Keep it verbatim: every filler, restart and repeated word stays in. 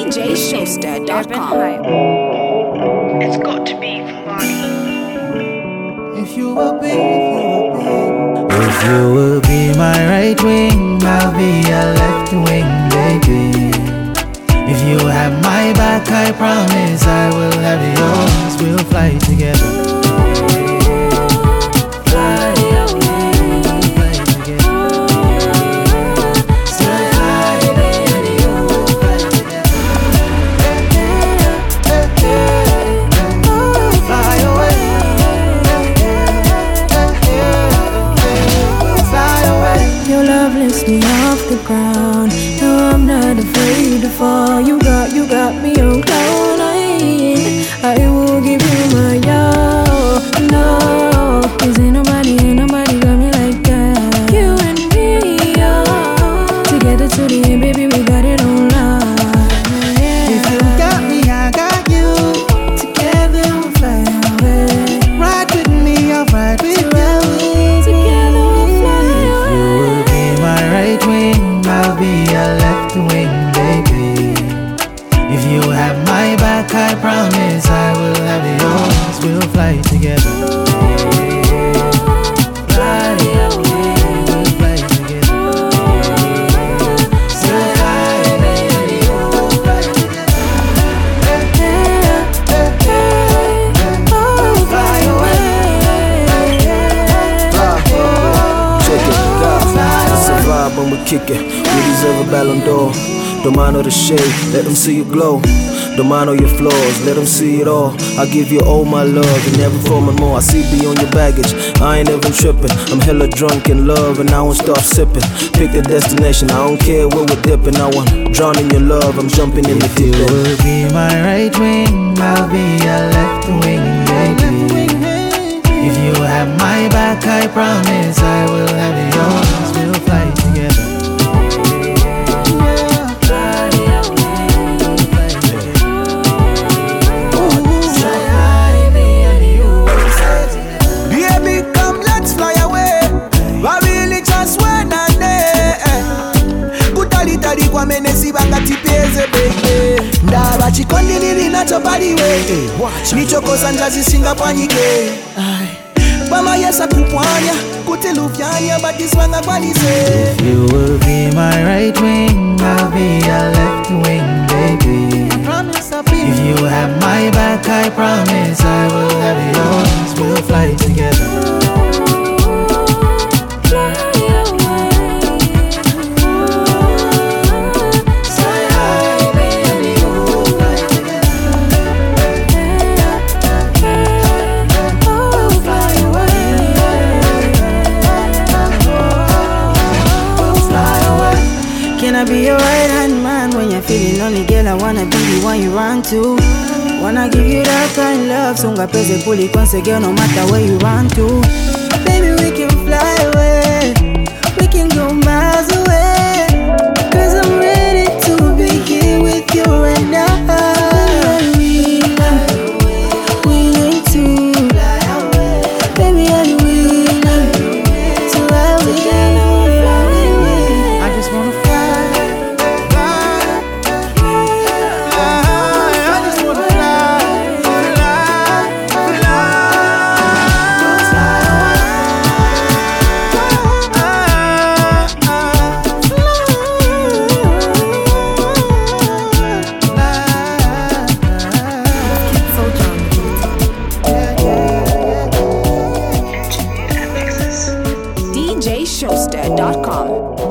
D J Showster dot com. It's got to be funny. If you will be, if you will be, if you will be my right wing, I'll be your left wing, baby. If you have my back, I promise I will have yours. We'll fly together. Me off the ground. No, I'm not afraid to fall. You got, you got me on cloud nine. I will give you my all. No, 'cause ain't nobody, ain't nobody got me like that. You and me, oh, together to the end, baby, we got it on live. Yeah. If you got me, I got you. Together we'll fly away. Ride with me, I'll ride with you. Together we'll fly away. You will be my right wing, I'll be your left wing, baby. If you have my back, I promise I will have yours. We'll fly together. Fly away, we'll fly together. So fly away, we'll fly together. Oh, fly away. Check it, God. It's a vibe when we kick it. We deserve a Ballon d'Or. Don't mind all the shade, let them see you glow. Don't mind all your flaws, let them see it all. I give you all my love in every form and more. I see beyond your baggage, I ain't even tripping. I'm hella drunk in love and I won't stop sipping. Pick the destination, I don't care where we're dipping. I want drown in your love, I'm jumping in the deep You end. will be my right wing, I'll be your left wing, baby. If you have my back, I promise I will have yours. We'll fly together. Baby, come, let's fly away. I really just wanna know. Kutalitali kwa menesi bangati peze baby. Ndaba chikondi nili nacho body way. Nichokosa njazi singa panyike. Mama yesa kupwanya kutilufyanya but this one I wanna say. If you will be my right wing, I'll be your left wing, baby. I promise I'll be. If you have my back, I promise I will have yours. We'll fly together. Can I be your right hand man when you're feeling lonely, girl? I wanna be the one you run to. Wanna give you that kind of love, songa pese puli konse, girl, no matter where you run to. Baby, we can fly away, we can go miles away. 'Cause I'm ready to be here with you right now. We need to fly away. Baby, I will to fly away. I just wanna fly. D J Showster dot com.